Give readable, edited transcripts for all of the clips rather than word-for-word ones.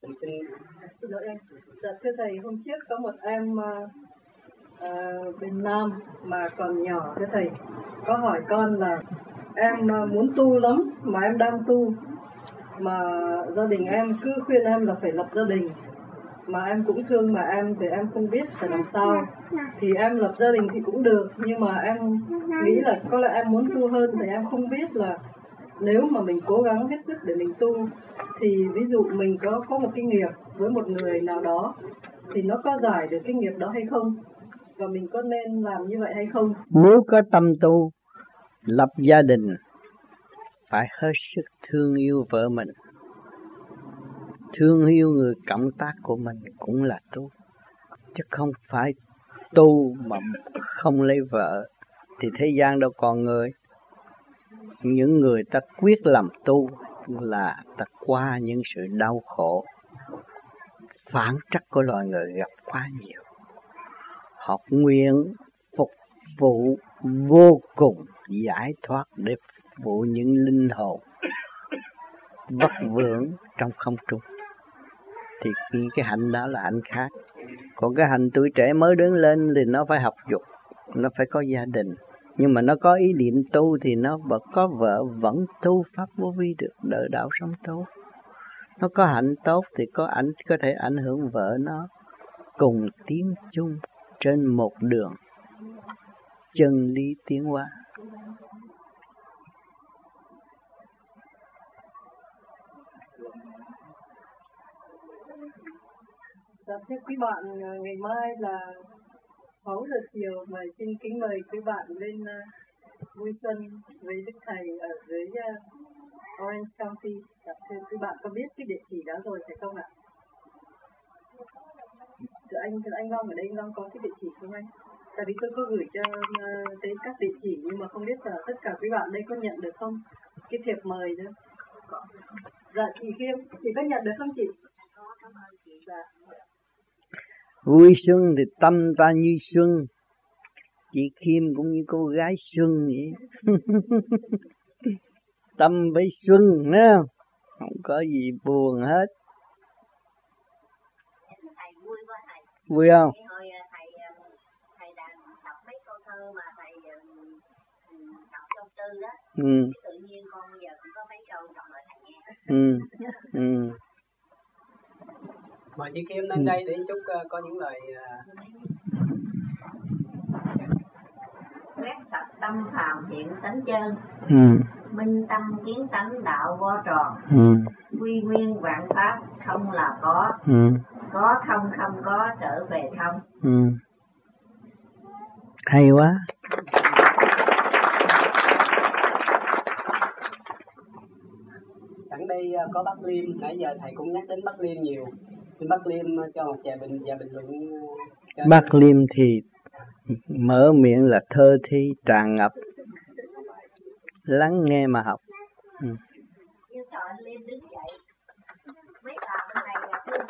Xin lỗi em. Dạ thưa thầy, hôm trước có một em bên Nam mà còn nhỏ, thưa thầy có hỏi con là em muốn tu lắm mà em đang tu, mà gia đình em cứ khuyên em là phải lập gia đình, mà em cũng thương mà em thì em không biết phải làm sao. Thì em lập gia đình thì cũng được, nhưng mà em nghĩ là có lẽ em muốn tu hơn, thì em không biết là nếu mà mình cố gắng hết sức để mình tu thì ví dụ mình có một cái nghiệp với một người nào đó thì nó có giải được cái nghiệp đó hay không, và mình có nên làm như vậy hay không. Nếu có tâm tu lập gia đình phải hết sức thương yêu vợ mình, thương yêu người cộng tác của mình cũng là tu, chứ không phải tu mà không lấy vợ thì thế gian đâu còn người. Những người ta quyết làm tu là ta qua những sự đau khổ phản trắc của loài người gặp quá nhiều. Họ nguyện phục vụ vô cùng giải thoát để phục vụ những linh hồn vất vưởng trong không trung. Thì cái hạnh đó là hạnh khác. Còn cái hạnh tuổi trẻ mới đứng lên thì nó phải học dục, nó phải có gia đình. Nhưng mà nó có ý niệm tu thì nó có vợ vẫn tu pháp vô vi được, đời đạo sống tốt. Nó có hạnh tốt thì có thể ảnh hưởng vợ nó, cùng tiến chung trên một đường chân lý tiến hóa. Dạ thưa quý bạn, ngày mai là 6 giờ chiều, mà xin kính mời quý bạn lên vui xuân với Đức Thầy ở dưới Orange County. Dạ thưa quý bạn có biết cái địa chỉ đó rồi phải không ạ? Thưa anh Long, ở đây anh Long có cái địa chỉ không anh? Tại vì tôi có gửi cho tới các địa chỉ, nhưng mà không biết là tất cả quý bạn đây có nhận được không? Cái thiệp mời đó. Dạ chị Khiêm, chị có nhận được không chị? Cảm ơn chị. Dạ. Vui xuân thì tâm ta như xuân, chị Khiêm cũng như cô gái xuân vậy. Tâm với xuân, nghe không? Không có gì buồn hết. Thầy vui quá thầy. Vui không? Hồi thầy đã đọc mấy câu thơ mà thầy đọc trong tư đó. Tự nhiên con giờ cũng có mấy câu đọc lại thầy nghe. Mời chị Kim lên đây để chúc có những lời quét sạch tâm phàm thiện tánh chân. Minh tâm kiến tánh đạo vô tròn. Quy nguyên vạn pháp không là có. Có không không có trở về không. Hay quá. Sẵn đây có Bắc Liêm, nãy giờ thầy cũng nhắc đến Bắc Liêm nhiều. Xin Bắc Liêm cho một vài bình luận. Bắc Liêm thì mở miệng là thơ thi tràn ngập, lắng nghe mà học. Mấy bà bên này là thương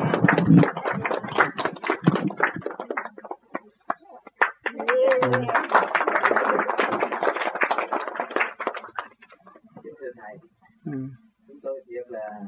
thưa thầy, chúng tôi biết là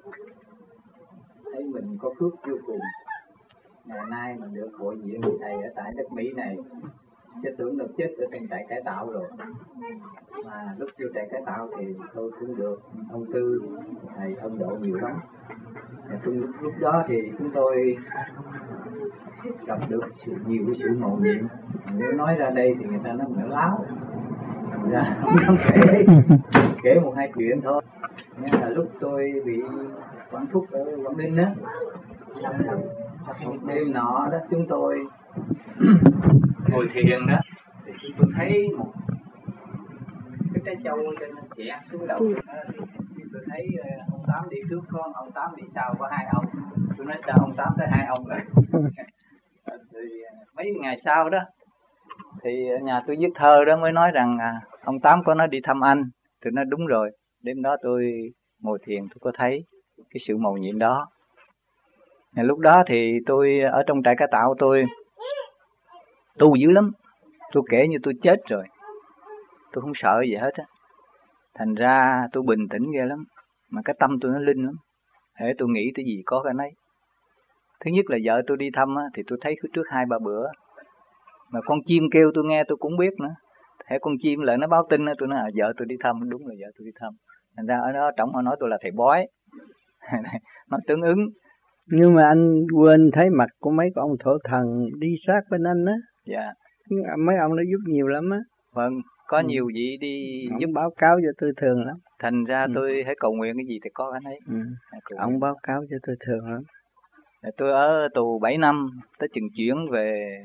thấy mình có phước vô cùng. Ngày nay mình được hội diện với thầy ở tại đất Mỹ này, chứ tưởng được chết ở trong trại cải tạo rồi. Mà lúc vô trại cải tạo thì tôi cũng được ông Tư, thầy ân độ nhiều lắm. Lúc đó thì chúng tôi gặp được nhiều cái sự mầu nhiệm. Nếu nói ra đây thì người ta nói mình láo, thành ra không dám kể một hai chuyện thôi. Nhưng là lúc tôi bị quản thúc ở Quảng Ninh á, một đêm nọ đó chúng tôi ngồi thiền đó, thì tôi thấy một cái trái châu trên chẻ xuống đầu. Tôi thấy ông Tám đi trước con, ông Tám đi sau có hai ông. Tôi nói sao ông Tám tới hai ông rồi. Thì mấy ngày sau đó thì nhà tôi viết thơ đó mới nói rằng ông Tám có nói đi thăm anh. Tôi nói đúng rồi. Đêm đó tôi ngồi thiền tôi có thấy cái sự mầu nhiệm đó. Lúc đó thì tôi ở trong trại cải tạo tôi tu dữ lắm. Tôi kể như tôi chết rồi. Tôi không sợ gì hết á. Thành ra tôi bình tĩnh ghê lắm. Mà cái tâm tôi nó linh lắm. Để tôi nghĩ tới gì có cái nấy. Thứ nhất là vợ tôi đi thăm á, thì tôi thấy cứ trước 2-3 bữa. Mà con chim kêu tôi nghe tôi cũng biết nữa. Thế con chim lại nó báo tin á, tôi nói vợ tôi đi thăm, đúng là vợ tôi đi thăm. Thành ra ở đó trọng họ nói tôi là thầy bói. Nó tương ứng. Nhưng mà anh quên thấy mặt của mấy ông thổ thần đi sát bên anh á. Dạ. Mấy ông nó giúp nhiều lắm á. Vâng, có nhiều vị đi ông giúp báo cáo cho tôi thường lắm. Thành ra tôi hãy cầu nguyện cái gì thì có cái ấy. Ông báo cáo cho tôi thường lắm. Tôi ở tù 7 năm, tới chừng chuyển về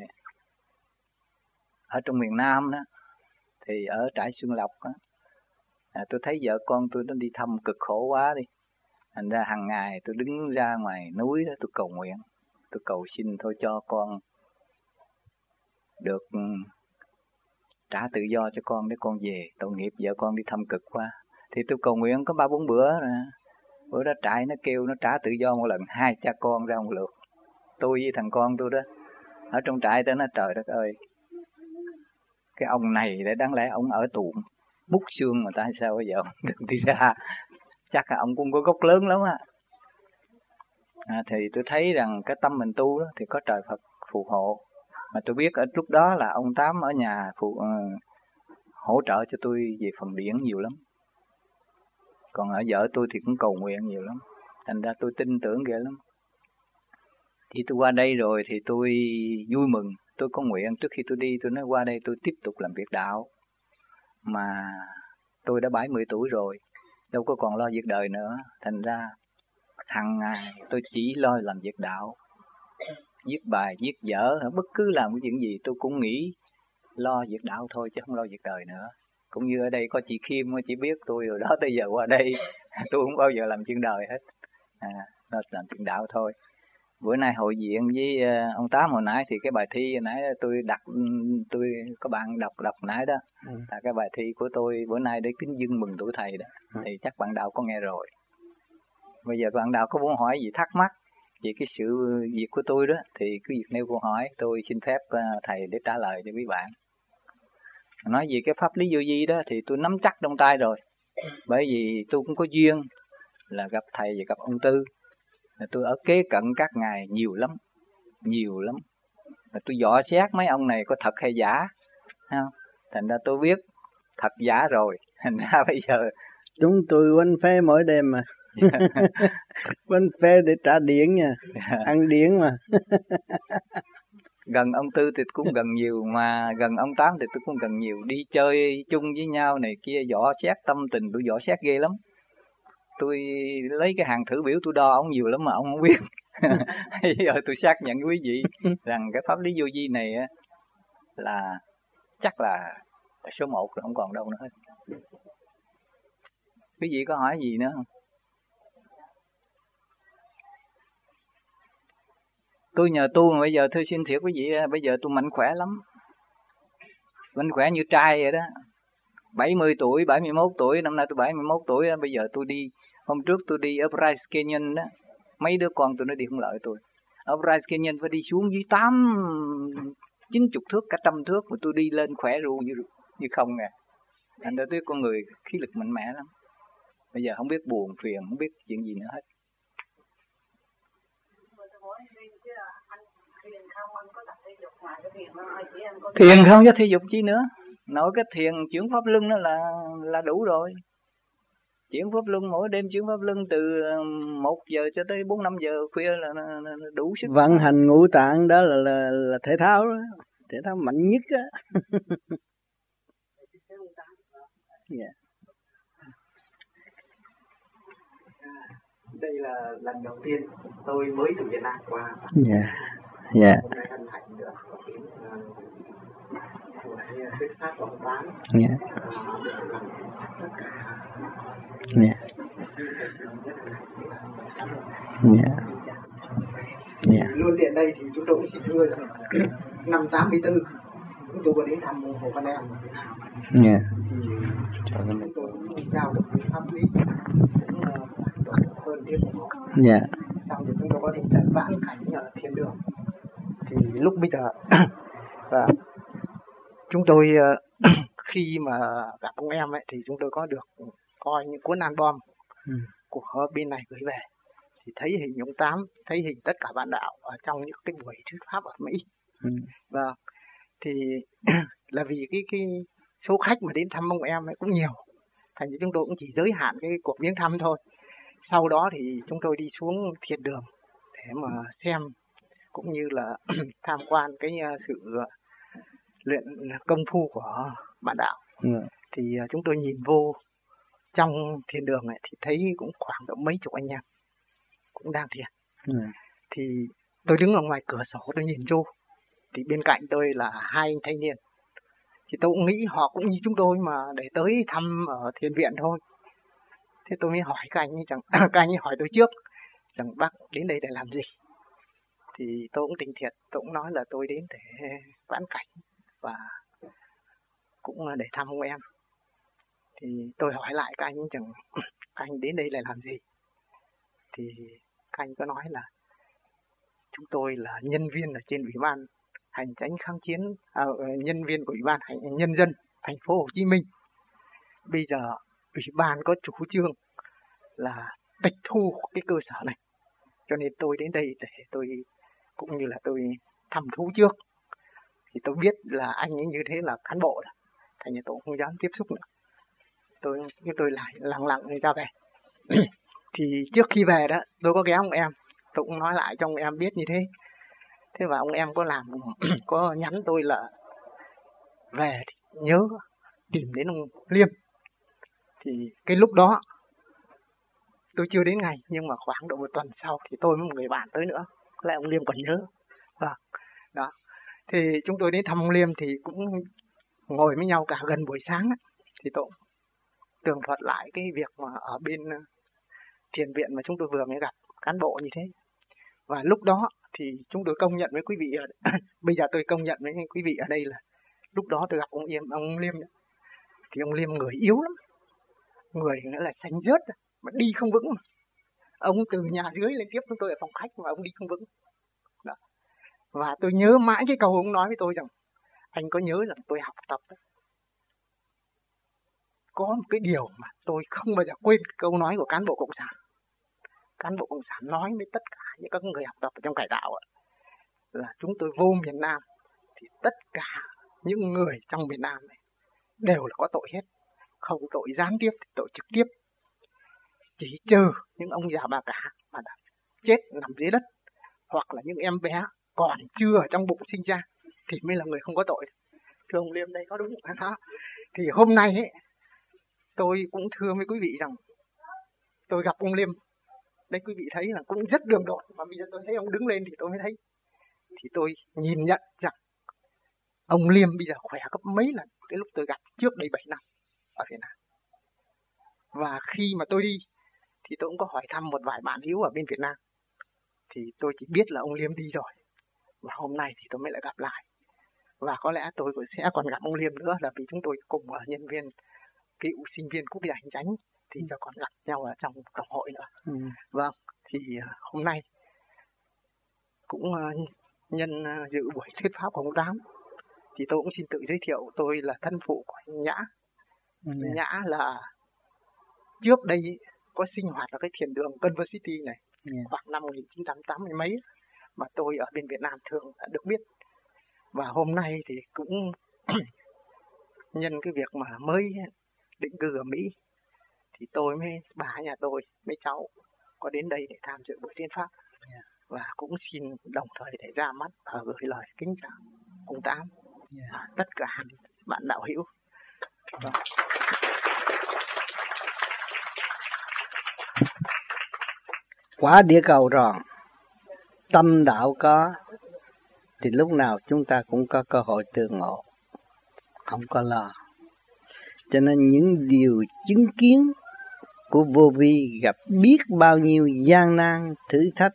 ở trong miền Nam đó, thì ở trại Xuân Lộc đó, tôi thấy vợ con tôi nó đi thăm cực khổ quá đi. Thành ra hàng ngày tôi đứng ra ngoài núi đó, tôi cầu nguyện, tôi cầu xin thôi cho con được trả tự do cho con để con về, tội nghiệp vợ con đi thăm cực quá. Thì tôi cầu nguyện có 3-4 bữa rồi. Bữa đó trại nó kêu nó trả tự do một lần 2 cha con ra một lượt. Tôi với thằng con tôi đó ở trong trại đó, nó trời đất ơi, cái ông này để đáng lẽ ông ở tù mút xương mà tại sao bây giờ ông đừng đi ra, chắc là ông cũng có gốc lớn lắm á. Thì tôi thấy rằng cái tâm mình tu đó thì có trời Phật phù hộ. Mà tôi biết ở lúc đó là ông Tám ở nhà hỗ trợ cho tôi về phần điển nhiều lắm. Còn ở vợ tôi thì cũng cầu nguyện nhiều lắm. Thành ra tôi tin tưởng ghê lắm. Thì tôi qua đây rồi thì tôi vui mừng. Tôi có nguyện trước khi tôi đi, tôi nói qua đây tôi tiếp tục làm việc đạo. Mà tôi đã 70 tuổi rồi, đâu có còn lo việc đời nữa. Thành ra hàng ngày tôi chỉ lo làm việc đạo. Viết bài, viết vở, bất cứ làm cái chuyện gì tôi cũng nghĩ lo việc đạo thôi chứ không lo việc đời nữa. Cũng như ở đây có chị Kim, chị biết tôi rồi đó, tới giờ qua đây tôi không bao giờ làm chuyện đời hết. Nó làm chuyện đạo thôi. Bữa nay hội diện với ông Tám hồi nãy thì cái bài thi hồi nãy tôi có bạn đọc nãy đó. Là cái bài thi của tôi bữa nay để kính dâng mừng tuổi thầy đó. Thì chắc bạn đạo có nghe rồi. Bây giờ bạn đạo có muốn hỏi gì thắc mắc về cái sự việc của tôi đó thì cứ việc nêu câu hỏi, tôi xin phép thầy để trả lời cho quý bạn. Nói về cái pháp lý vô vi đó thì tôi nắm chắc trong tay rồi. Bởi vì tôi cũng có duyên là gặp thầy và gặp ông Tư. Tôi ở kế cận các ngài nhiều lắm. Tôi dò xét mấy ông này có thật hay giả. Thành ra tôi biết thật giả rồi. Thành ra bây giờ chúng tôi quanh phê mỗi đêm mà. Quanh phê để trả điển nha. Ăn điển mà. Gần ông Tư thì cũng gần nhiều, mà gần ông Tám thì tôi cũng gần nhiều. Đi chơi chung với nhau này kia, dò xét tâm tình, tôi dò xét ghê lắm. Tôi lấy cái hàng thử biểu tôi đo ông nhiều lắm mà ông không biết. Giờ tôi xác nhận với quý vị rằng cái pháp lý vô vi này là chắc là số 1 rồi, không còn đâu nữa hết. Quý vị có hỏi gì nữa không? Tôi nhờ tu mà bây giờ tôi xin thiệt quý vị, bây giờ tôi mạnh khỏe lắm. Mạnh khỏe như trai vậy đó. 70 tuổi, 71 tuổi, năm nay tôi 71 tuổi, bây giờ tôi đi, hôm trước tôi đi ở Bryce Canyon đó, mấy đứa con tôi nó đi không lợi tôi. Ở Bryce Canyon phải đi xuống dưới 90 thước, cả 100 thước, mà tôi đi lên khỏe ru như không nè. Thành ra tôi con người khí lực mạnh mẽ lắm. Bây giờ không biết buồn phiền, không biết chuyện gì nữa hết. Thiền không, chứ thể dục chi nữa. Nội cái thiền chuyển pháp luân đó là đủ rồi. Chuyển pháp luân mỗi đêm, chuyển pháp luân từ 1 giờ cho tới 4-5 giờ khuya là đủ sức. Vận hành ngũ tạng đó là thể thao đó. Thể thao mạnh nhất á. Yeah. Đây là lần đầu tiên tôi mới từ Việt Nam qua. Dạ. Hôm nay hân hạnh được thuyết pháp của ông Tám. Dạ. Dạ. Dạ. Luôn tiện đây thì chúng tôi cũng xin thưa rằng năm 84 chúng tôi có đến thăm Hồ Văn Em. Dạ. Chúng tôi cũng giao được pháp lý hơn tiếp của họ. Dạ. Xong thì chúng tôi có thể tận vãn cảnh ở thiên đường. Thì lúc bây giờ chúng tôi khi mà gặp ông em ấy thì chúng tôi có được coi những cuốn album của bên này gửi về. Thì thấy hình ông Tám, thấy hình tất cả bạn đạo ở trong những cái buổi thuyết pháp ở Mỹ. Vâng, thì là vì cái số khách mà đến thăm ông em ấy cũng nhiều, thành ra chúng tôi cũng chỉ giới hạn cái cuộc viếng thăm thôi. Sau đó thì chúng tôi đi xuống thiền đường để mà xem cũng như là tham quan cái sự luyện công phu của bạn đạo. Thì chúng tôi nhìn vô trong thiền đường này thì thấy cũng khoảng độ mấy chục anh em cũng đang thiền. Thì tôi đứng ở ngoài cửa sổ tôi nhìn vô, thì bên cạnh tôi là hai anh thanh niên. Thì tôi cũng nghĩ họ cũng như chúng tôi mà để tới thăm ở thiền viện thôi. Thế tôi mới hỏi các anh ấy, các anh ấy hỏi tôi trước rằng bác đến đây để làm gì. Thì tôi cũng tình thiệt, tôi cũng nói là tôi đến để vãn cảnh và cũng để thăm ông em. Thì tôi hỏi lại các anh rằng các anh đến đây là làm gì. Thì các anh có nói là chúng tôi là nhân viên ở trên Ủy ban Hành Chánh Kháng Chiến, nhân viên của Ủy ban Nhân dân thành phố Hồ Chí Minh. Bây giờ Ủy ban có chủ trương là tịch thu cái cơ sở này, cho nên tôi đến đây để tôi cũng như là tôi thăm thú trước. Thì tôi biết là anh ấy như thế là cán bộ rồi, thành ra tôi không dám tiếp xúc nữa. Tôi lại lặng lặng ra về. Thì trước khi về đó tôi có ghé ông em, tôi cũng nói lại cho ông em biết như thế. Thế và ông em có nhắn tôi là về thì nhớ tìm đến ông Liêm. Thì cái lúc đó tôi chưa đến ngày, nhưng mà khoảng độ một tuần sau thì tôi với một người bạn tới nữa, có lẽ ông Liêm còn nhớ. Vâng, đó. Thì chúng tôi đến thăm ông Liêm thì cũng ngồi với nhau cả gần buổi sáng ấy. Thì tôi tường thuật lại cái việc mà ở bên thiền viện mà chúng tôi vừa mới gặp cán bộ như thế. Và lúc đó thì chúng tôi công nhận với quý vị, bây giờ tôi công nhận với quý vị ở đây là lúc đó tôi gặp ông Liêm. Thì ông Liêm người yếu lắm, người nữa là xanh rớt mà đi không vững. Ông từ nhà dưới lên tiếp chúng tôi ở phòng khách mà ông đi không vững. Đó. Và tôi nhớ mãi cái câu ông nói với tôi rằng anh có nhớ rằng tôi học tập ấy, có một cái điều mà tôi không bao giờ quên câu nói của cán bộ Cộng sản. Cán bộ Cộng sản nói với tất cả những các người học tập ở trong cải tạo ấy, là chúng tôi vô miền Nam thì tất cả những người trong miền Nam này đều là có tội hết, không tội gián tiếp thì tội trực tiếp. Chỉ trừ những ông già bà cả mà đã chết nằm dưới đất, hoặc là những em bé còn chưa ở trong bụng sinh ra thì mới là người không có tội. Thưa ông Liêm đây có đúng không? Đó. Thì hôm nay ấy, tôi cũng thưa với quý vị rằng tôi gặp ông Liêm. Đây quý vị thấy là cũng rất đường đột, mà bây giờ tôi thấy ông đứng lên thì tôi mới thấy. Thì tôi nhìn nhận rằng ông Liêm bây giờ khỏe gấp mấy lần cái lúc tôi gặp trước đây 7 năm ở Việt Nam. Và khi mà tôi đi thì tôi cũng có hỏi thăm một vài bạn hữu ở bên Việt Nam. Thì tôi chỉ biết là ông Liêm đi rồi. Và hôm nay thì tôi mới lại gặp lại. Và có lẽ tôi cũng sẽ còn gặp ông Liêm nữa, là vì chúng tôi cùng là nhân viên cựu sinh viên Quốc gia Hành Chánh thì cho còn gặp nhau ở trong tổng hội nữa. Vâng, thì hôm nay cũng nhân dự buổi thuyết pháp của ông Tám thì tôi cũng xin tự giới thiệu, tôi là thân phụ của anh Nhã. Nhã là trước đây có sinh hoạt ở cái thiền đường Converse City này khoảng năm 1980 mấy mà tôi ở bên Việt Nam thường đã được biết. Và hôm nay thì cũng nhân cái việc mà mới định cư ở Mỹ thì tôi với bà nhà tôi, mấy cháu có đến đây để tham dự buổi thuyết pháp. Và cũng xin đồng thời để ra mắt và gửi lời kính chào ông Tám và tất cả bạn đạo hữu. Quả địa cầu tròn, tâm đạo có thì lúc nào chúng ta cũng có cơ hội tương ngộ, không có lo. Cho nên những điều chứng kiến của vô vi gặp biết bao nhiêu gian nan, thử thách,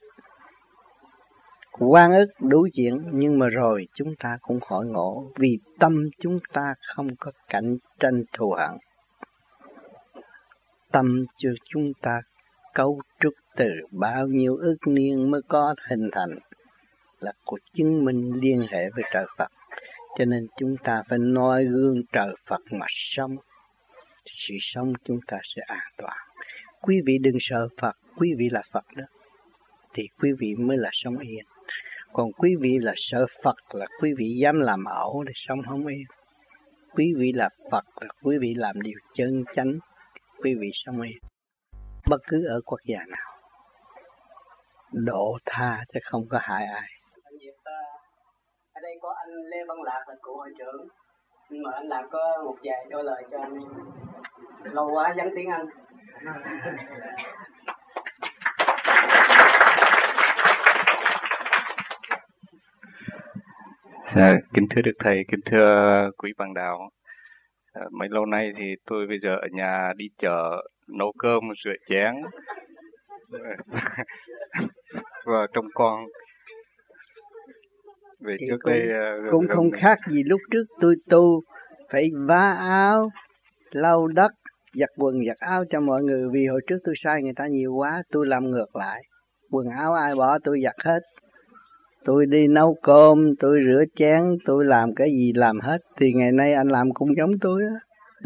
oan ức đủ chuyện, nhưng mà rồi chúng ta cũng hội ngộ vì tâm chúng ta không có cạnh tranh thù hận. Tâm cho chúng ta cấu trúc từ bao nhiêu ức niên mới có hình thành, là của chứng minh liên hệ với trời Phật. Cho nên chúng ta phải noi gương trời Phật mà sống, sự sống chúng ta sẽ an toàn. Quý vị đừng sợ Phật, quý vị là Phật đó. thì quý vị mới là sống yên. Còn quý vị là sợ Phật, là quý vị dám làm ẩu để sống không yên. Quý vị là Phật, là quý vị làm điều chân chánh, quý vị sống yên. Bất cứ ở quốc gia nào, độ tha chứ không có hại ai. Ở đây có anh Lê Văn Lạc là cựu hội trưởng, nhưng mà anh Lạc có một vài câu lời cho anh. Lâu quá vắng tiếng Anh. Kính thưa Đức Thầy, kính thưa quý bạn đạo. Mấy lâu nay thì tôi bây giờ ở nhà đi chợ nấu cơm, rửa chén và trông con. Về thì trước đây cũng không khác gì lúc trước tôi tu, phải vá áo, lau đất, giặt quần giặt áo cho mọi người, vì hồi trước tôi sai người ta nhiều quá, tôi làm ngược lại. Quần áo ai bỏ tôi giặt hết. Tôi đi nấu cơm, tôi rửa chén, tôi làm cái gì làm hết. Thì ngày nay anh làm cũng giống tôi á.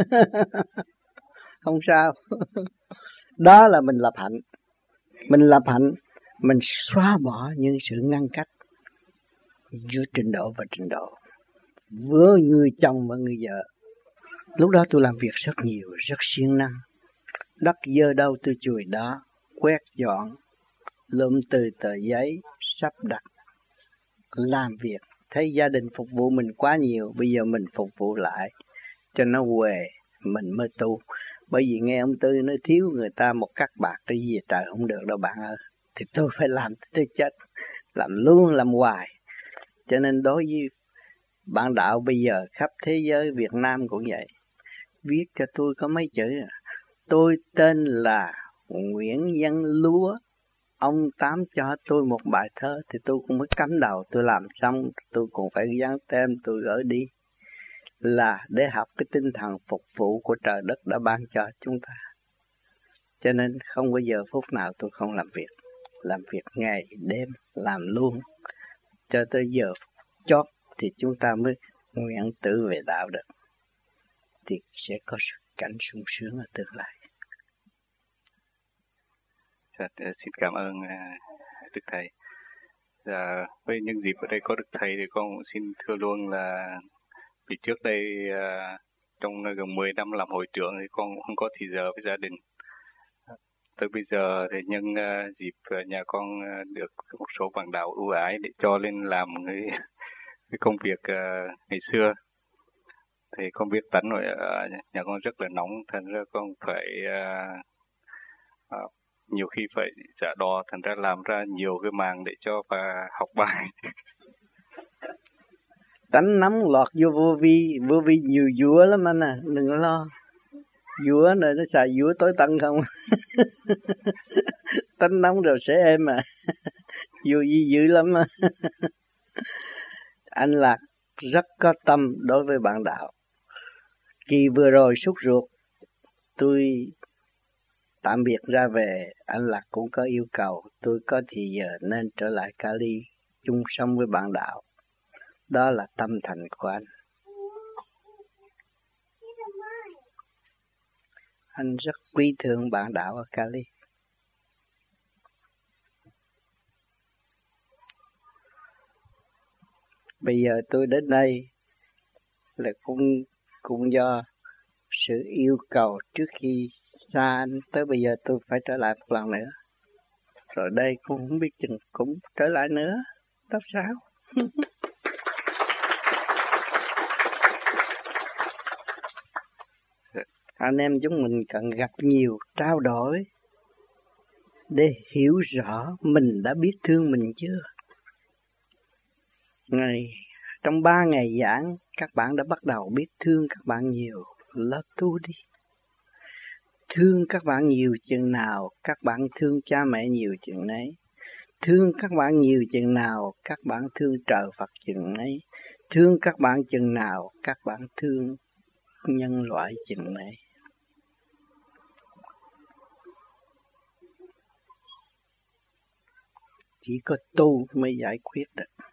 Không sao. Đó là mình lập hạnh. Mình lập hạnh, mình xóa bỏ những sự ngăn cách giữa trình độ và trình độ, với người chồng và người vợ. Lúc đó tôi làm việc rất nhiều, rất siêng năng. Đất dơ đâu tôi chùi đó, quét dọn, lượm từ tờ giấy, sắp đặt, làm việc. Thấy gia đình phục vụ mình quá nhiều, bây giờ mình phục vụ lại cho nó huề, mình mới tu. Bởi vì nghe ông Tư nói thiếu người ta một cắc bạc cái gì trời không được đâu bạn ơi. Thì tôi phải làm tới chết, làm luôn làm hoài. Cho nên đối với bạn đạo bây giờ khắp thế giới, Việt Nam cũng vậy, viết cho tôi có mấy chữ. Tôi tên là Nguyễn Văn Lúa, ông Tám cho tôi một bài thơ thì tôi cũng mới cắm đầu, tôi làm xong tôi cũng phải dán tem tôi gửi đi, là để học cái tinh thần phục vụ của trời đất đã ban cho chúng ta. Cho nên không bao giờ phút nào tôi không làm việc ngày đêm, làm luôn cho tới giờ chót thì chúng ta mới nguyện tự về đạo được, thì sẽ có sự cảnh sung sướng ở tương lai. Xin cảm ơn Đức Thầy. Với những dịp ở đây có Đức Thầy thì con cũng xin thưa luôn là vì trước đây trong gần 10 năm làm hội trưởng thì con cũng không có thì giờ với gia đình. Tới bây giờ thì nhân dịp nhà con được một số bạn đạo ưu ái để cho lên làm cái công việc ngày xưa. Thì con biết tánh rồi, nhà con rất là nóng, thành ra con phải nhiều khi phải trả đò, thành ra làm ra nhiều cái màn để cho bà học bài. Tánh nóng lọt vô vi nhiều vúa lắm anh à, đừng có lo. Vúa này nó xài vúa tối tân không. Tánh nóng rồi sẽ êm à. Vô vi dữ lắm á. Anh Lạc rất có tâm đối với bạn đạo. Kỳ vừa rồi sốt ruột, tôi tạm biệt ra về, anh Lạc cũng có yêu cầu tôi có thì giờ nên trở lại Cali chung sống với bạn đạo. Đó là tâm thành của anh. Anh rất quý thương bạn đạo ở Cali. Bây giờ tôi đến đây là cũng do sự yêu cầu trước khi xa anh, tới bây giờ tôi phải trở lại một lần nữa. Rồi đây cũng không biết chừng cũng trở lại nữa. Tốt sao? Anh em chúng mình cần gặp nhiều, trao đổi để hiểu rõ mình đã biết thương mình chưa. Trong 3 ngày giảng, các bạn đã bắt đầu biết thương các bạn nhiều. Lớp tu đi. Thương các bạn nhiều chừng nào, các bạn thương cha mẹ nhiều chừng nấy. Thương các bạn nhiều chừng nào, các bạn thương trời Phật chừng nấy. Thương các bạn chừng nào, các bạn thương nhân loại chừng nấy. Chỉ có tu mới giải quyết được.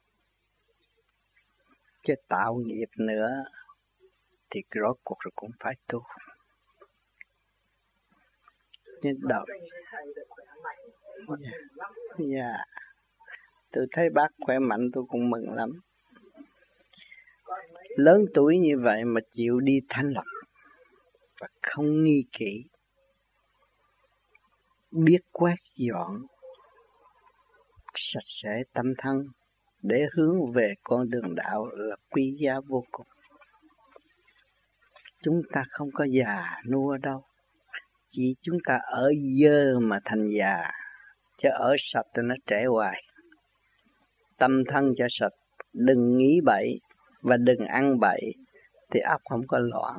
Chứ tạo nghiệp nữa thì rốt cuộc rồi cũng phải tu. Nhưng đầu Dạ. Tôi thấy bác khỏe mạnh tôi cũng mừng lắm. Lớn tuổi như vậy mà chịu đi thanh lọc và không nghi kỹ, biết quét dọn sạch sẽ tâm thân để hướng về con đường đạo là quý giá vô cùng. Chúng ta không có già nua đâu, chỉ chúng ta ở dơ mà thành già, chứ ở sạch thì nó trẻ hoài. Tâm thân cho sạch, đừng nghĩ bậy và đừng ăn bậy thì óc không có loạn.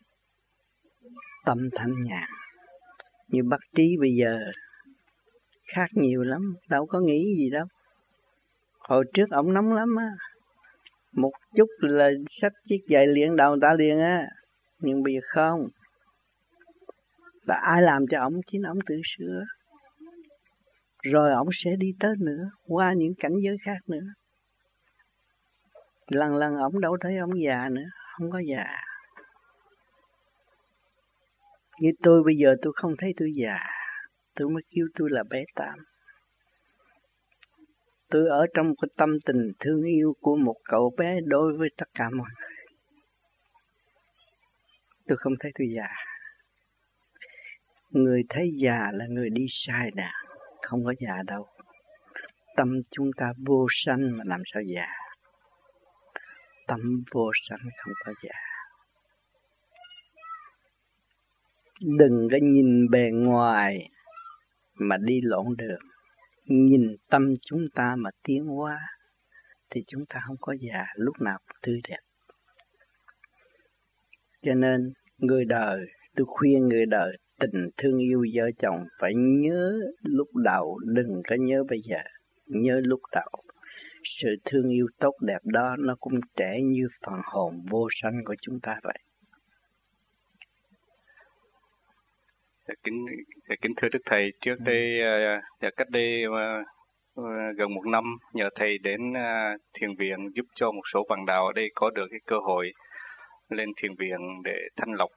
Tâm thanh nhàn. Như bác Trí bây giờ khác nhiều lắm, đâu có nghĩ gì đâu. Hồi trước ổng nóng lắm á, một chút là xách chiếc giày liền đầu người ta liền á, nhưng bây giờ không. Là ai làm cho ổng? Chính ổng tự sửa. Rồi ổng sẽ đi tới nữa, qua những cảnh giới khác nữa. Lần lần ổng đâu thấy ổng già nữa, không có già. Như tôi bây giờ tôi không thấy tôi già, tôi mới kêu tôi là bé Tám. Tôi ở trong cái tâm tình thương yêu của một cậu bé đối với tất cả mọi người. Tôi không thấy tôi già. Người thấy già là người đi sai đà, không có già đâu. Tâm chúng ta vô sanh mà làm sao già. Tâm vô sanh không có già. Đừng có nhìn bề ngoài mà đi lộn đường. Nhìn tâm chúng ta mà tiến hóa thì chúng ta không có già, lúc nào cũng tươi đẹp. Cho nên người đời, tôi khuyên người đời tình thương yêu vợ chồng phải nhớ lúc đầu, đừng có nhớ bây giờ. Nhớ lúc đầu. Sự thương yêu tốt đẹp đó nó cũng trẻ như phần hồn vô sanh của chúng ta vậy. Kính thưa Đức Thầy, trước đây, cách đây gần một năm, nhờ Thầy đến thiền viện giúp cho một số bạn đạo ở đây có được cái cơ hội lên thiền viện để thanh lọc.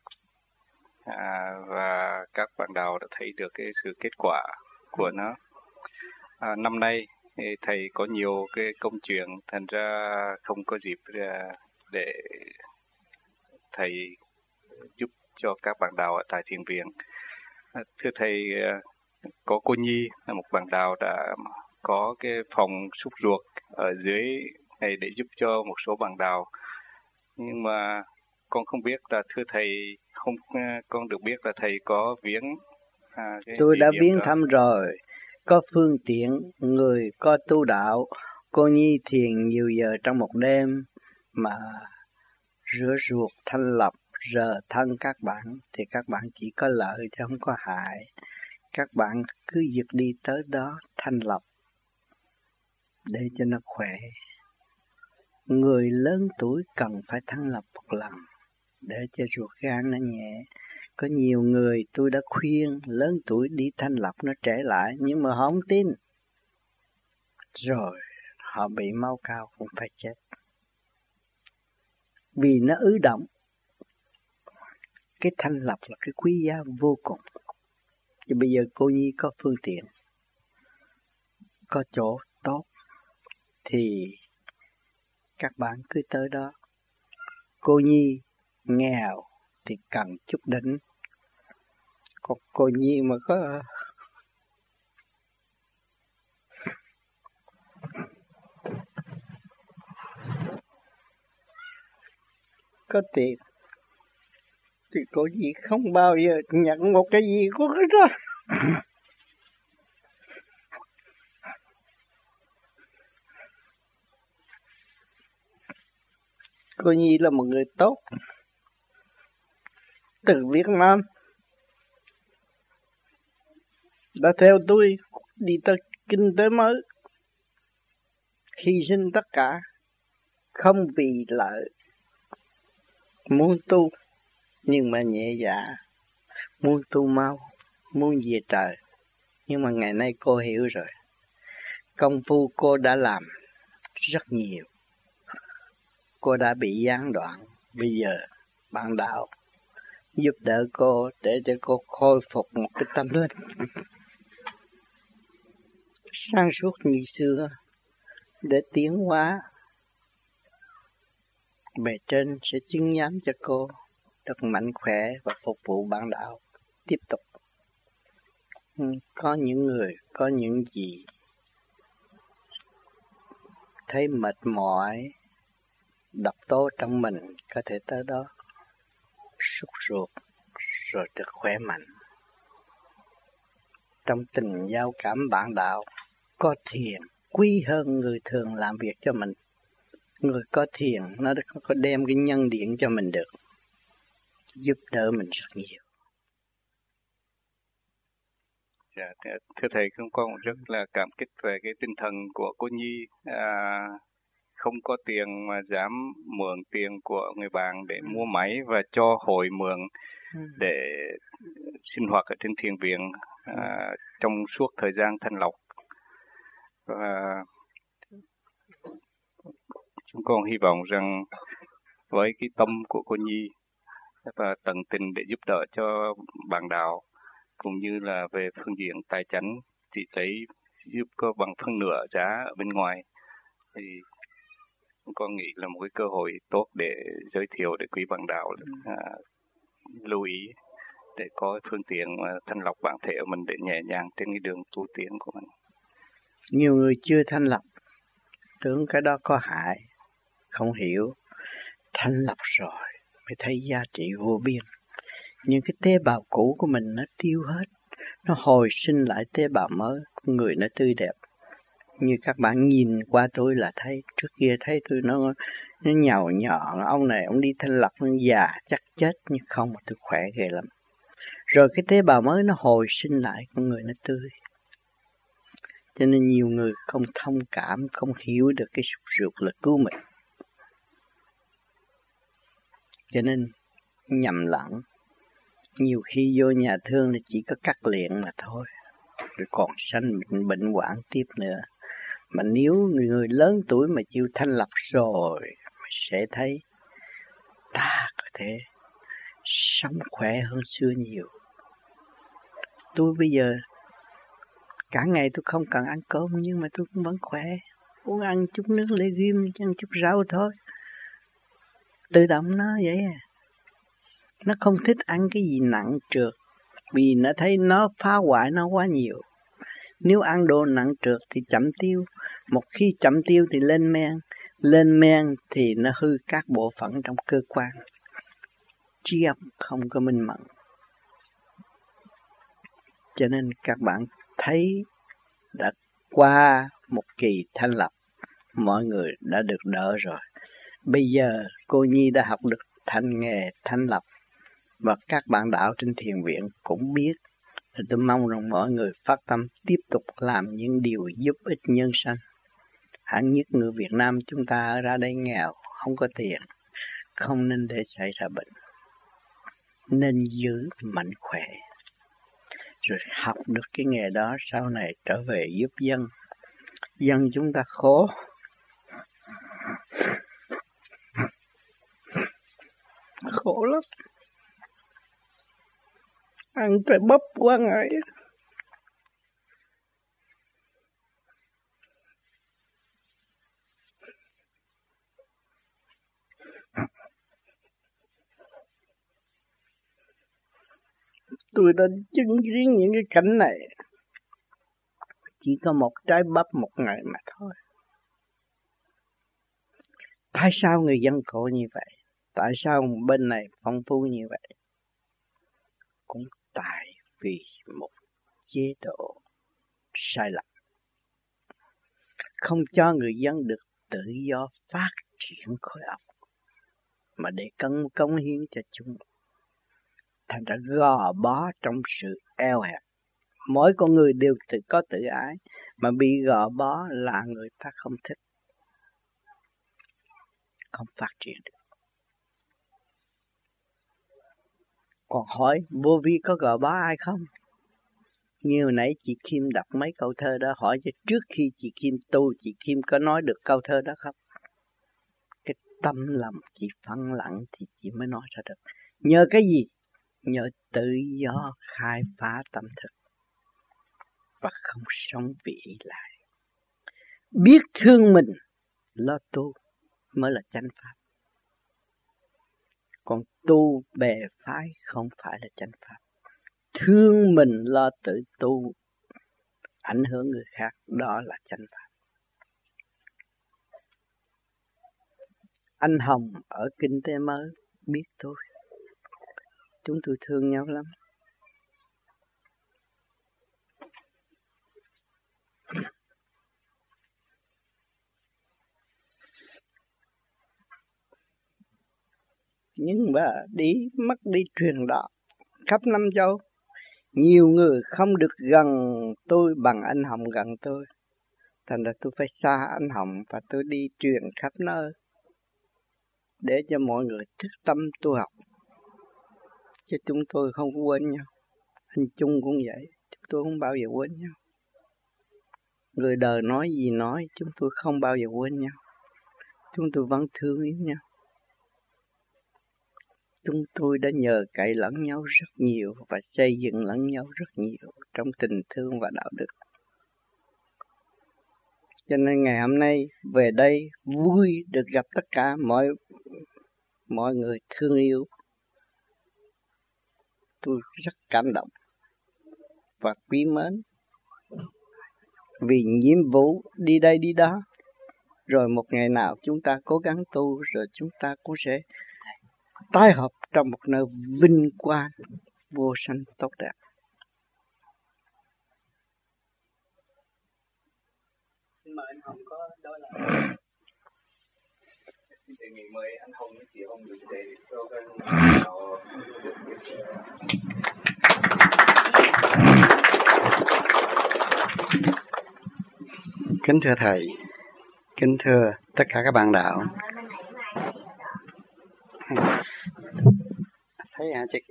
Và các bạn đạo đã thấy được cái sự kết quả của nó. Năm nay Thầy có nhiều cái công chuyện, thành ra không có dịp để Thầy giúp cho các bạn đạo ở tại thiền viện. Thưa Thầy, có cô Nhi là một bạn đạo đã có cái phòng xúc ruột ở dưới này để giúp cho một số bạn đạo. Nhưng mà con không biết là thưa Thầy, con được biết là Thầy có viếng. Tôi đã viếng thăm rồi. Có phương tiện, người có tu đạo, cô Nhi thiền nhiều giờ trong một đêm mà rửa ruột thanh lọc, rờ thân các bạn thì các bạn chỉ có lợi chứ không có hại. Các bạn cứ việc đi tới đó thanh lọc để cho nó khỏe. Người lớn tuổi cần phải thanh lọc một lần để cho ruột gan nó nhẹ. Có nhiều người tôi đã khuyên lớn tuổi đi thanh lọc nó trẻ lại, nhưng mà họ không tin. Rồi họ bị máu cao cũng phải chết. Vì nó ứ động. Cái thanh lọc là cái quý giá vô cùng. Thì bây giờ cô Nhi có phương tiện, có chỗ tốt, thì các bạn cứ tới đó. Cô Nhi nghèo thì cần chút đỉnh. Còn cô Nhi mà có tiền thì cô Nhi không bao giờ nhận một cái gì của cái đó. Cô Nhi là một người tốt. Từ Việt Nam đã theo tôi đi tới kinh tế mới, hy sinh tất cả, không vì lợi, muốn tu nhưng mà nhẹ dạ, muốn tu mau, muốn về trời. Nhưng mà ngày nay cô hiểu rồi, công phu cô đã làm rất nhiều, cô đã bị gián đoạn. Bây giờ bạn đạo giúp đỡ cô để cho cô khôi phục một cái tâm linh. sáng suốt như xưa để tiến hóa. Bề trên sẽ chứng giám cho cô được mạnh khỏe và phục vụ bạn đạo tiếp tục. Có những người, có những gì thấy mệt mỏi, độc tố trong mình có thể tới đó sút ruột rồi được khỏe mạnh. Trong tình giao cảm bạn đạo, có thiền quý hơn người thường làm việc cho mình. Người có thiền nó có đem cái nhân điện cho mình được, giúp đỡ mình rất nhiều. Dạ, thưa thầy, con rất là cảm kích về cái tinh thần của cô Nhi. Không có tiền mà dám mượn tiền của người bạn để mua máy và cho hội mượn để sinh hoạt ở trên thiền viện trong suốt thời gian thanh lọc. Và chúng con hy vọng rằng với cái tâm của cô Nhi và tận tình để giúp đỡ cho bạn đạo cũng như là về phương diện tài chánh thì thấy giúp có bằng phân nửa giá ở bên ngoài, thì con nghĩ là một cái cơ hội tốt để giới thiệu để quý bạn đạo lưu ý để có phương tiện thanh lọc bản thể của mình để nhẹ nhàng trên cái đường tu tiến của mình. Nhiều người chưa thanh lọc tưởng cái đó có hại, không hiểu. Thanh lọc rồi mới thấy giá trị vô biên. Nhưng cái tế bào cũ của mình nó tiêu hết, nó hồi sinh lại tế bào mới, con người nó tươi đẹp. Như các bạn nhìn qua tôi là thấy, trước kia thấy tôi nó nhàu nhọn, ông này ông đi thanh lọc, nó già chắc chết, nhưng không, mà tôi khỏe ghê lắm. Rồi cái tế bào mới nó hồi sinh lại, con người nó tươi. Cho nên nhiều người không thông cảm, không hiểu được cái sụt ruột là cứu mình. Cho nên nhầm lẫn. Nhiều khi vô nhà thương là chỉ có cắt liền mà thôi, rồi còn sanh bệnh hoạn tiếp nữa. Mà nếu người lớn tuổi mà chịu thanh lọc rồi, sẽ thấy ta có thể sống khỏe hơn xưa nhiều. Tôi bây giờ cả ngày tôi không cần ăn cơm nhưng mà tôi cũng vẫn khỏe. Uống ăn chút nước legume, ăn chút rau thôi. Tự động nó vậy à. Nó không thích ăn cái gì nặng trược, vì nó thấy nó phá hoại nó quá nhiều. Nếu ăn đồ nặng trược thì chậm tiêu. Một khi chậm tiêu thì lên men thì nó hư các bộ phận trong cơ quan. Trí óc không có minh mẫn. Cho nên các bạn thấy đã qua một kỳ thanh lập, mọi người đã được đỡ rồi. Bây giờ cô Nhi đã học được thành nghề thanh lập, và các bạn đạo trên thiền viện cũng biết. Tôi mong rằng mọi người phát tâm tiếp tục làm những điều giúp ích nhân sanh. Hẳn nhất người Việt Nam chúng ta ở ra đây nghèo, không có tiền, không nên để xảy ra bệnh. Nên giữ mạnh khỏe. Rồi học được cái nghề đó, sau này trở về giúp dân. Dân chúng ta khổ. Khổ lắm. Ăn trái bắp qua ngày. Tôi đã chứng kiến những cái cảnh này. Chỉ có một trái bắp một ngày mà thôi. Tại sao người dân khổ như vậy? Tại sao bên này phong phú như vậy? Cũng tại vì một chế độ sai lầm. Không cho người dân được tự do phát triển khối óc, mà để cống hiến cho chúng. Thành ra gò bó trong sự eo hẹp. Mỗi con người đều có tự ái, mà bị gò bó là người ta không thích, không phát triển được. Còn hỏi vô vi có gò bó ai không? Như hồi nãy chị Kim đọc mấy câu thơ đó, hỏi cho trước khi chị Kim tu, chị Kim có nói được câu thơ đó không? Cái tâm lòng chị phẳng lặng thì chị mới nói ra được. Nhờ cái gì? Nhờ tự do khai phá tâm thức. và không sống vì ỷ lại. Biết thương mình, lo tu mới là chánh pháp. Còn tu bè phái không phải là chánh pháp. Thương mình lo tự tu, ảnh hưởng người khác, đó là chánh pháp. Anh Hồng ở Kinh Tế Mới biết tôi. Chúng tôi thương nhau lắm. Nhưng mà mất đi truyền đạo khắp năm châu. Nhiều người không được gần tôi bằng anh Hồng gần tôi. Thành ra tôi phải xa anh Hồng và tôi đi truyền khắp nơi để cho mọi người thức tâm tu học. Chứ chúng tôi không có quên nhau. Anh Trung cũng vậy, chúng tôi không bao giờ quên nhau. Người đời nói gì nói, chúng tôi không bao giờ quên nhau. Chúng tôi vẫn thương yêu nhau. Chúng tôi đã nhờ cậy lẫn nhau rất nhiều và xây dựng lẫn nhau rất nhiều trong tình thương và đạo đức. Cho nên ngày hôm nay về đây vui được gặp tất cả mọi người thương yêu. Tôi rất cảm động và quý mến. Vì nhiệm vụ đi đây đi đó. Rồi một ngày nào chúng ta cố gắng tu, rồi chúng ta cũng sẽ tái hợp trong một nơi vinh quang vô sanh tốt đẹp. Xin mời anh Hồng có đôi lời. Xin đề nghị mời anh Hồng với chị Hồng được để cho các Kính thưa Thầy, kính thưa tất cả các bạn đạo. Thấy hả chị?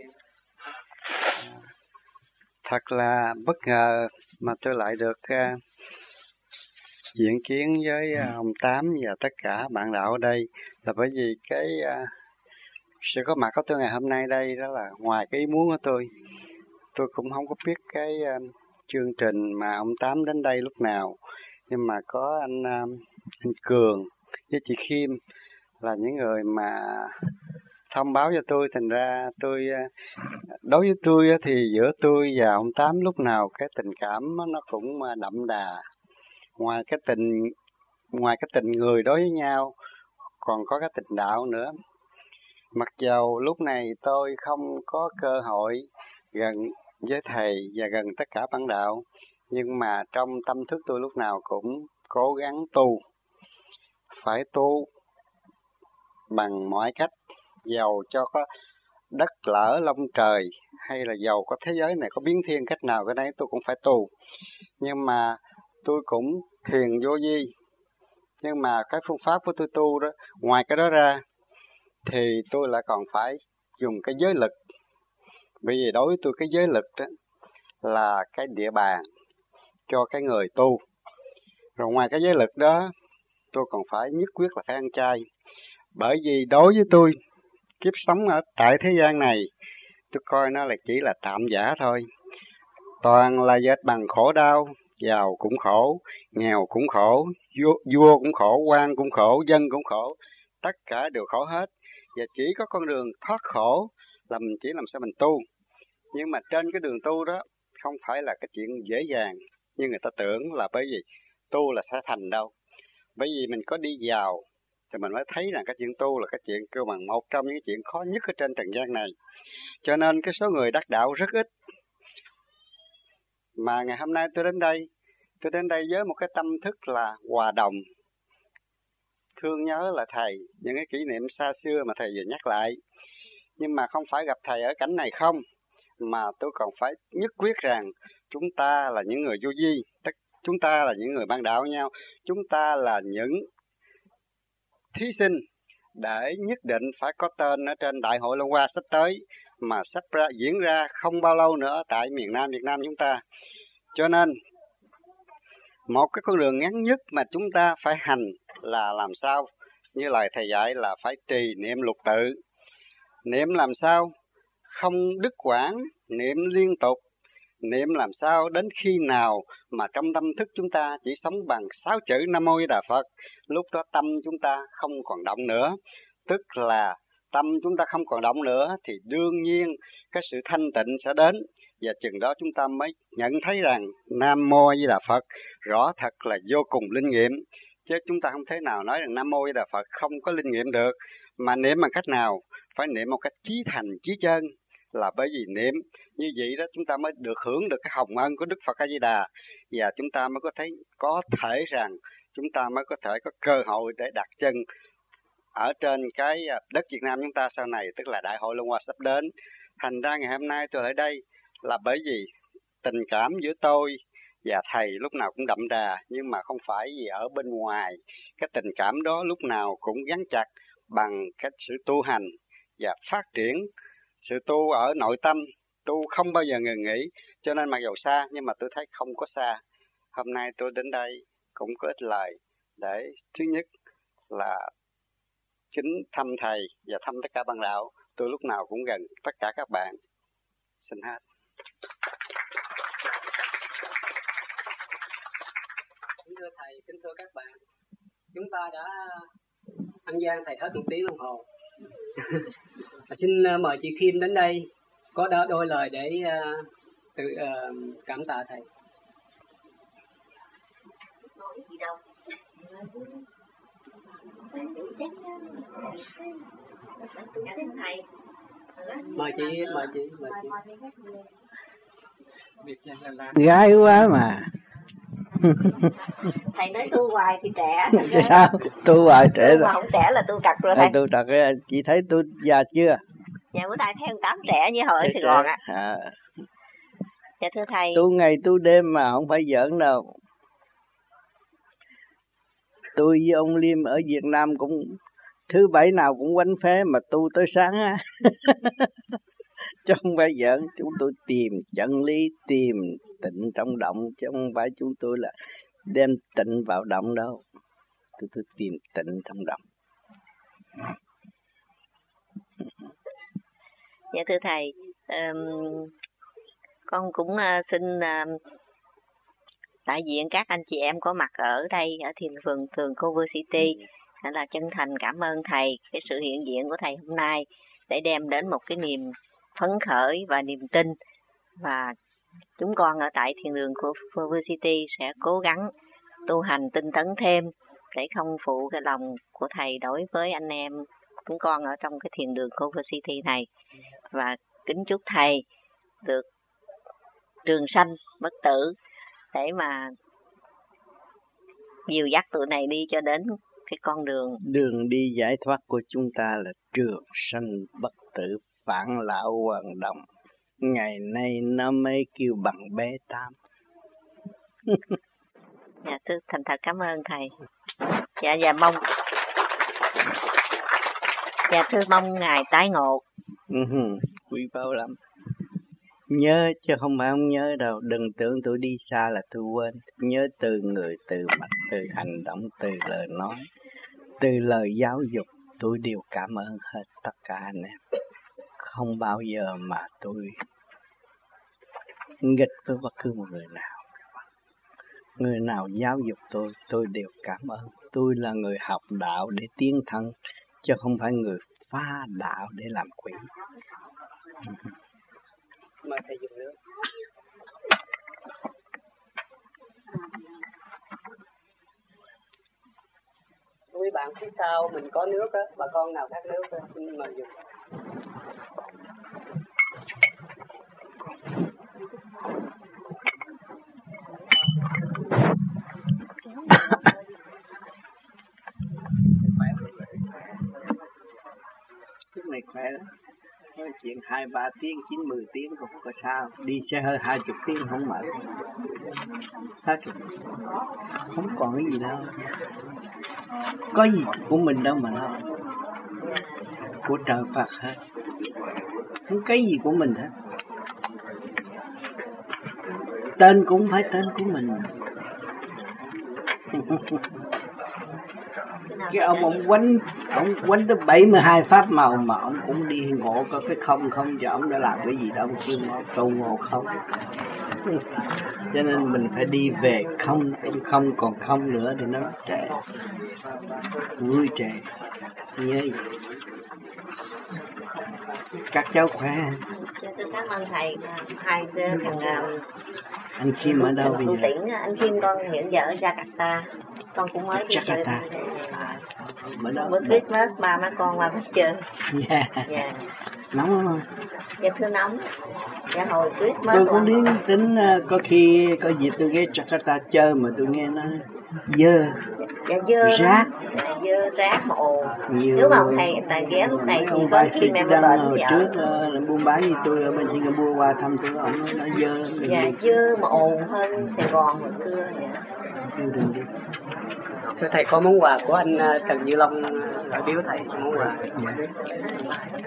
Thật là bất ngờ mà tôi lại được diện kiến với ông Tám và tất cả bạn đạo ở đây, là bởi vì cái sự có mặt của tôi ngày hôm nay đây đó là ngoài cái ý muốn của tôi cũng không có biết cái chương trình mà ông Tám đến đây lúc nào, nhưng mà có anh Cường với chị Khiêm là những người mà thông báo cho tôi, thành ra đối với tôi thì giữa tôi và ông Tám lúc nào cái tình cảm nó cũng đậm đà. Ngoài cái tình người đối với nhau còn có cái tình đạo nữa. Mặc dầu lúc này tôi không có cơ hội gần với thầy và gần tất cả bạn đạo, nhưng mà trong tâm thức tôi lúc nào cũng cố gắng tu. Phải tu bằng mọi cách, dầu cho có đất lở long trời hay là dầu có thế giới này có biến thiên cách nào cái đấy tôi cũng phải tu. Nhưng mà tôi cũng thiền vô vi, nhưng mà cái phương pháp của tôi tu đó, ngoài cái đó ra thì tôi lại còn phải dùng cái giới lực. Bởi vì đối với tôi cái giới lực đó là cái địa bàn cho cái người tu. Rồi ngoài cái giới lực đó tôi còn phải nhất quyết là phải ăn chay. Bởi vì đối với tôi, kiếp sống ở tại thế gian này tôi coi nó là chỉ là tạm giả thôi. Toàn là dệt bằng khổ đau, giàu cũng khổ, nghèo cũng khổ, vua cũng khổ, quan cũng khổ, dân cũng khổ. Tất cả đều khổ hết. Và chỉ có con đường thoát khổ là mình chỉ làm sao mình tu. Nhưng mà trên cái đường tu đó không phải là cái chuyện dễ dàng như người ta tưởng, là bởi vì tu là sẽ thành đâu. Bởi vì mình có đi vào thì mình mới thấy rằng cái chuyện tu là cái chuyện kêu bằng một trong những chuyện khó nhất ở trên trần gian này. Cho nên cái số người đắc đạo rất ít. Mà ngày hôm nay tôi đến đây với một cái tâm thức là hòa đồng, thương nhớ là thầy, những cái kỷ niệm xa xưa mà thầy vừa nhắc lại. Nhưng mà không phải gặp thầy ở cảnh này không, mà tôi còn phải nhất quyết rằng chúng ta là những người vô vi, chúng ta là những người ban đạo nhau, chúng ta là những thí sinh để nhất định phải có tên ở trên Đại hội Long Hoa sắp tới, mà sắp diễn ra không bao lâu nữa tại miền Nam Việt Nam chúng ta. Cho nên một cái con đường ngắn nhất mà chúng ta phải hành là làm sao, như lời thầy dạy là phải trì niệm lục tự. Niệm làm sao không đứt quãng, niệm liên tục, Niệm làm sao đến khi nào mà trong tâm thức chúng ta chỉ sống bằng 6 chữ Nam Mô Di Đà Phật, lúc đó tâm chúng ta không còn động nữa. Tức là tâm chúng ta không còn động nữa thì đương nhiên cái sự thanh tịnh sẽ đến, và chừng đó chúng ta mới nhận thấy rằng Nam Mô Di Đà Phật rõ thật là vô cùng linh nghiệm. Chứ chúng ta không thể nào nói rằng Nam Mô Di Đà Phật không có linh nghiệm được. Mà niệm bằng cách nào? Phải niệm một cách chí thành, chí chân. Là bởi vì niệm như vậy đó chúng ta mới được hưởng được cái hồng ân của Đức Phật A Di Đà, và chúng ta mới có thể rằng chúng ta mới có thể có cơ hội để đặt chân ở trên cái đất Việt Nam chúng ta sau này, tức là Đại hội Luân Hoa sắp đến. Thành ra ngày hôm nay tôi ở đây là bởi vì tình cảm giữa tôi và thầy lúc nào cũng đậm đà, nhưng mà không phải gì ở bên ngoài. Cái tình cảm đó lúc nào cũng gắn chặt bằng cái sự tu hành và phát triển sự tu ở nội tâm, tu không bao giờ ngừng nghỉ. Cho nên mặc dù xa nhưng mà tôi thấy không có xa. Hôm nay tôi đến đây cũng có ít lời để thứ nhất là kính thăm thầy và thăm tất cả ban đạo. Tôi lúc nào cũng gần tất cả các bạn. Xin hết. Kính thưa thầy, kính thưa các bạn, chúng ta đã ăn gian thầy hết 1 tiếng đồng hồ. Xin mời chị Kim đến đây có đôi lời để cảm tạ thầy. Mời chị. Gái quá mà. Thầy nói tu hoài thì trẻ. Sao? Tu hoài trẻ rồi. Mà không trẻ là tu trật rồi thầy. Tu trật, chị thấy tôi già chưa? Dạ bữa nay thấy 8 trẻ như hồi ở Sài Gòn ạ. Dạ thưa thầy. Tu ngày tu đêm mà không phải giỡn đâu. Tôi với ông Liêm ở Việt Nam cũng thứ bảy nào cũng quánh phế mà tu tới sáng á. Chứ không phải giỡn. Chúng tôi tìm chân lý, tìm tịnh trong động, chứ không phải chúng tôi là đem tịnh vào động đâu. Tôi tìm tịnh trong động. Dạ thưa thầy, con cũng xin đại diện các anh chị em có mặt ở đây ở Thiền Phường Culver City là chân thành cảm ơn thầy cái sự hiện diện của thầy hôm nay để đem đến một cái niềm phấn khởi và niềm tin, và chúng con ở tại Thiền đường của Culver City sẽ cố gắng tu hành tinh tấn thêm để không phụ cái lòng của thầy đối với anh em chúng con ở trong cái Thiền đường Culver City này, và kính chúc thầy được trường sanh bất tử để mà dìu dắt tụi này đi cho đến cái con đường đi giải thoát của chúng ta là trường sanh bất tử, vạn lão hoàng đồng. Ngày nay nó mới kêu bằng bé tám. Dạ thưa thành thật cảm ơn thầy. Mong ngài tái ngộ. Quý báu lắm. Nhớ chứ không phải không nhớ đâu. Đừng tưởng tôi đi xa là tôi quên. Nhớ từ người, từ mặt, từ hành động, từ lời nói, từ lời giáo dục. Tôi đều cảm ơn hết tất cả anh em. Không bao giờ mà tôi nghịch với bất cứ một người nào. Người nào giáo dục tôi đều cảm ơn. Tôi là người học đạo để tiến thân, chứ không phải người phá đạo để làm quỷ. Mời thầy dùng nước. Quý bạn phía sau mình có nước á, bà con nào khát nước á, xin mời dùng. Lúc này khỏe lắm. Nói chuyện 2-3 tiếng, 9-10 tiếng cũng không có sao. Đi xe hơi 20 tiếng không mệt. Hết rồi. Không còn cái gì đâu. Có gì của mình đâu mà lo. Của trời Phật hết. Không cái gì của mình hết. Tên cũng phải tên của mình. Cái ông quánh tới 72 pháp màu mà ông cũng đi ngộ có cái không cho ông đã làm cái gì đâu, chứ tu ngộ không. Cho nên mình phải đi về không, không còn không nữa thì nó trẻ, vui trẻ, nhớ vậy. Các cháu khỏe. Tôi cảm ơn thầy. Hai thằng anh Kim ở đâu bây giờ? Tỉnh, anh Kim con hiện giờ ở Jakarta. Con cũng mới đi chơi. Bữa Christmas ba má con qua chơi. Dạ. Nóng không? Dạ thưa nóng. Dạ hồi Christmas tôi cũng tính có khi có dịp tôi ghé Jakarta chơi mà tôi nghe nó dơ. Dạ dơ rác. Dạ dơ rác mà ồn. Nếu mà thầy ghé lúc này thì có khi mẹ mới bệnh vợ. Trước buôn bán như tôi ở bên Singapore qua thăm tôi, ông nói nó dơ. Dạ dơ mà ồn hơn Sài Gòn hồi xưa. Thưa thầy, có món quà của anh Trần Như Long gửi biếu thầy món quà.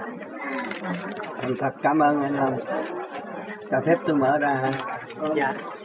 Thật cảm ơn anh Long. Cho phép tôi mở ra hả? Dạ.